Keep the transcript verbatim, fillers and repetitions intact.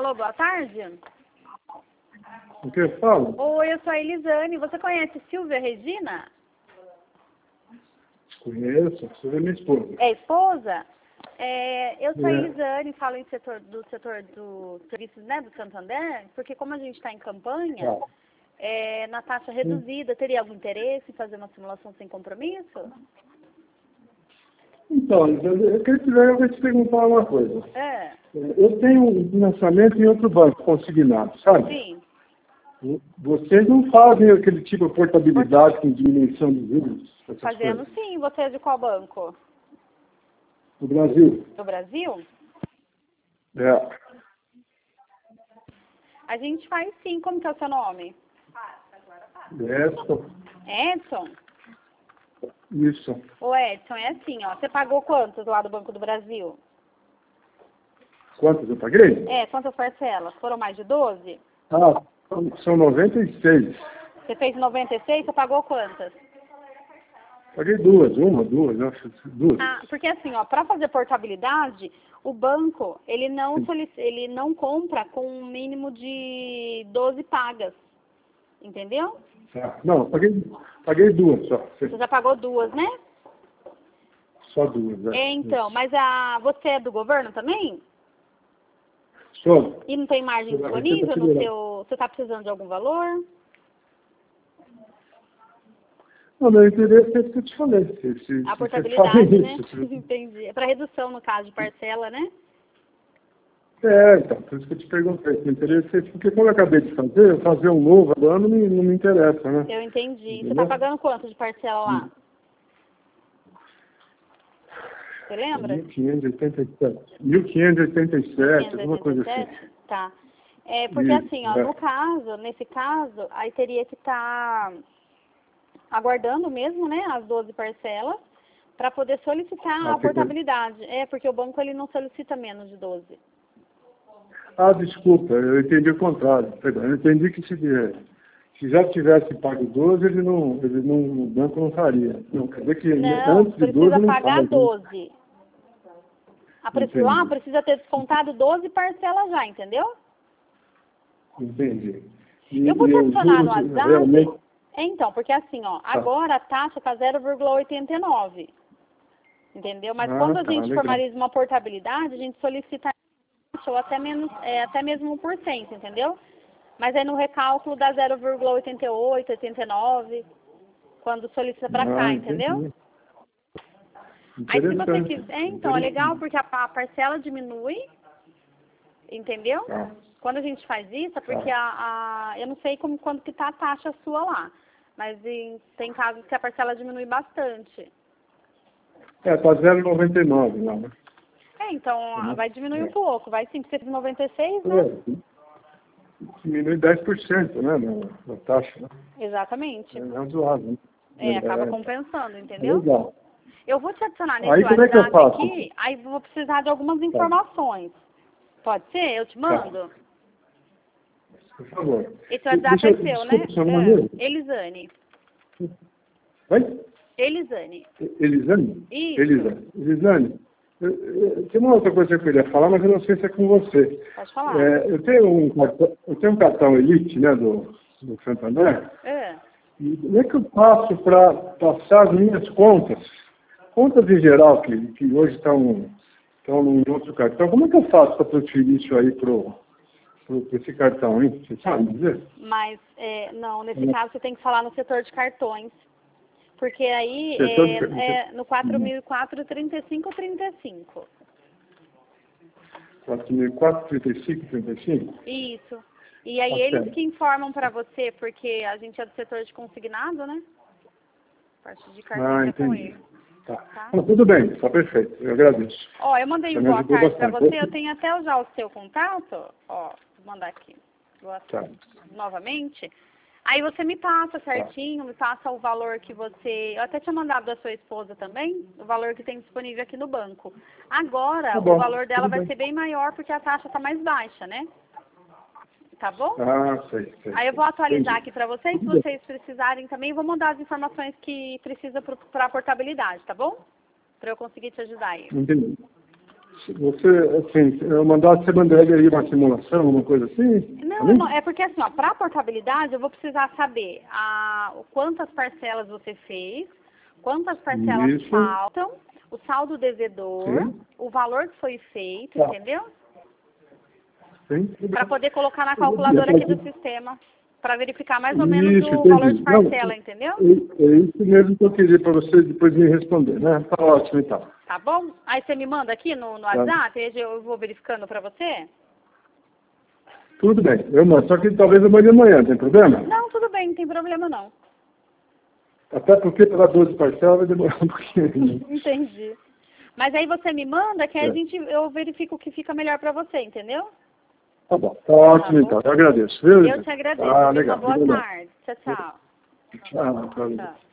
Alô, boa tarde. O que eu falo? Oi, eu sou a Elisane. Você conhece Silvia Regina? Conheço, você é minha esposa. É esposa? É, eu sou a É. Elisane, falo em setor, do setor do serviços, né, do Santander, porque como a gente está em campanha, Tá. é, na taxa reduzida, teria algum interesse em fazer uma simulação sem compromisso? Então, eu queria te eu vou te perguntar uma coisa. É, Eu tenho um financiamento em outro banco, consignado, sabe? sim. Vocês não fazem aquele tipo de portabilidade com diminuição de juros? essas Fazendo coisas? sim. Você é de qual banco? No Brasil? Do Brasil? É. A gente faz sim. Como que é o seu nome? Edson. Edson? Isso. Ô Edson, é assim, ó. Você pagou quantos lá do Banco do Brasil? Quantos eu paguei? É, quantas parcelas? Foram mais de doze? Ah, são noventa e seis. Você fez noventa e seis, você pagou quantas? Paguei duas, uma, duas, acho, duas. Ah, porque assim, ó, para fazer portabilidade, o banco, ele não solic... ele não compra com um mínimo de doze pagas. Entendeu? Tá. Não, paguei, paguei duas só. Você já pagou duas, né? Só duas, é. É, então, mas a você é do governo também? Só. E não tem margem Eu- disponível eu- no eu- seu... Você está precisando de algum valor? Não, meu interesse é isso que eu te falei. Se, se, A se portabilidade, você faz né? isso, se- Entendi. É para redução, no caso, de parcela, né? É, então, por isso que eu te perguntei. Se interesse é isso, porque como eu acabei de fazer, eu fazer um novo agora não me, não me interessa, né? Eu entendi. Você Entendeu? está pagando quanto de parcela lá? Você lembra? mil quinhentos e oitenta e sete. mil quinhentos e oitenta e sete, alguma coisa assim. Tá. É, porque Isso, assim, ó, é. no caso, nesse caso, aí teria que estar aguardando mesmo, né, as doze parcelas, para poder solicitar Ah, a tem que- portabilidade. É, porque o banco ele não solicita menos de doze. Ah, desculpa, eu entendi o contrário. Perdão, eu entendi que se, se já tivesse pago doze, ele não, ele não, o banco não faria. Não, quer dizer que Não, antes de doze precisa não pagar faz. né? doze. A pre- Entendi. lá precisa ter descontado doze parcelas já, entendeu? Entendi. E, Eu vou e te os adicionar no juros, WhatsApp. realmente, É, então, porque assim, ó, agora a taxa está zero vírgula oitenta e nove. Entendeu? Mas Ah, quando a tá, gente legal. formaliza uma portabilidade, a gente solicita ou até menos, é, até mesmo um por cento, entendeu? Mas aí no recálculo dá zero vírgula oitenta e oito, oitenta e nove, quando solicita para Ah, cá, entendi. entendeu? Aí se você Interessante. quiser, é, então, é legal porque a, a parcela diminui, entendeu? Tá. Quando a gente faz isso, é porque a, a eu não sei como quando que tá a taxa sua lá, mas em, tem casos que a parcela diminui bastante. É, tá zero vírgula noventa e nove lá, né? É, então Uhum. vai diminuir um pouco, vai sim, porque você fez noventa e seis, né? É, diminui dez por cento, né, na, na taxa, né? Exatamente. É razoável, né? É, acaba É, compensando, é entendeu? legal. Eu vou te adicionar nesse Aí como é que eu WhatsApp faço? aqui, aí vou precisar de algumas informações. Pode ser? Eu te mando? Por favor. Esse WhatsApp Deixa é eu, seu, desculpa, né? seu nome mesmo? É, Elisane. Oi? Elisane. Elisane? Isso. Elisane. Elisane, eu- eu- tem uma outra coisa que eu queria falar, mas eu não sei se é com você. Pode falar. É, eu, tenho um, cartão- eu tenho um cartão Elite, né, do, do Santander. É. E como é que eu faço para passar as minhas contas? Contas em geral, que, que hoje estão, estão em outro cartão. Como é que eu faço para transferir isso aí para esse cartão, hein? Você sabe dizer? Mas, é, não, nesse Não. caso você tem que falar no setor de cartões. Porque aí Setor de é, car- é no quatro mil e quatro, trinta e cinco, trinta e cinco. quatro mil e quatro, trinta e cinco, trinta e cinco? Isso. E aí Tá eles certo. que informam para você, porque a gente é do setor de consignado, né? Parte de Ah, cartões é com entendi. ele. Tá. Tá? Ah, tudo bem, está perfeito. Eu agradeço. Ó, eu mandei Já um me boa ajudou tarde para bastante. você. Eu tenho até já o seu contato. Ó, vou mandar aqui. Boa Tá. tarde. Novamente. Aí você me passa certinho, me passa o valor que você... Eu até tinha mandado da sua esposa também, o valor que tem disponível aqui no banco. Agora, Tá bom, o valor dela tudo vai bem. ser bem maior porque a taxa está mais baixa, né? Tá bom? Ah, sei, sei. Aí eu vou atualizar Entendi. aqui para vocês, se Tudo bem. vocês precisarem também, vou mandar as informações que precisa para a portabilidade, tá bom? Para eu conseguir te ajudar aí. Entendi. Você, assim, eu mandasse, você mandaria aí uma simulação, uma coisa assim? Não, não, é porque assim, ó, para a portabilidade eu vou precisar saber a, quantas parcelas você fez, quantas parcelas Isso. faltam, o saldo devedor, Sim. o valor que foi feito, Tá. entendeu? Sim. Para poder colocar na calculadora aqui do sistema, para verificar mais ou menos Isso, o entendi. valor de Não, parcela, entendeu? é, é isso mesmo que eu queria para você depois me responder, né? Tá ótimo, então. Tá bom? Aí você me manda aqui no, no Tá. WhatsApp, aí eu vou verificando para você? Tudo bem, eu mando. Só que talvez eu mande amanhã, tem problema? Não, tudo bem, não tem problema não. Até porque pela doze parcelas vai demorar um pouquinho. Entendi. Mas aí você me manda que aí É. a gente, eu verifico o que fica melhor para você, entendeu? Tá bom, tá ótimo, Tá bom. então. Eu agradeço, viu? Eu te agradeço. Ah, Viu? legal. Uma boa Obrigado. tarde. Tchau, tchau. Tchau, tchau. Tchau.